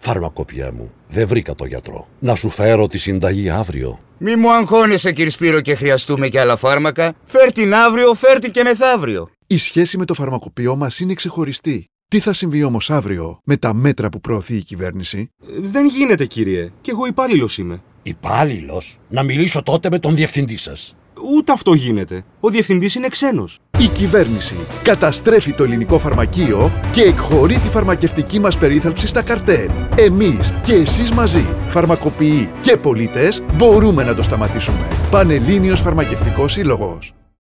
Φαρμακοποιέ μου, δεν βρήκα το γιατρό. Να σου φέρω τη συνταγή αύριο. Μη μου αγχώνεσαι, κύριε Σπύρο, και χρειαστούμε και άλλα φάρμακα. Φέρ την αύριο, φέρ την και μεθαύριο. Η σχέση με το φαρμακοποιό μας είναι ξεχωριστή. Τι θα συμβεί όμως αύριο με τα μέτρα που προωθεί η κυβέρνηση? Δεν γίνεται, κύριε. Κι εγώ υπάλληλος είμαι. Υπάλληλος? Να μιλήσω τότε με τον διευθυντή σας. Ούτε αυτό γίνεται. Ο διευθυντής είναι ξένος. Η κυβέρνηση καταστρέφει το ελληνικό φαρμακείο και εκχωρεί τη φαρμακευτική μας περίθαλψη στα καρτέλ. Εμείς και εσείς μαζί, φαρμακοποιοί και πολίτες, μπορούμε να το σταματήσουμε. Πανελλήνιος Φαρμακευτικός Σύλλογος.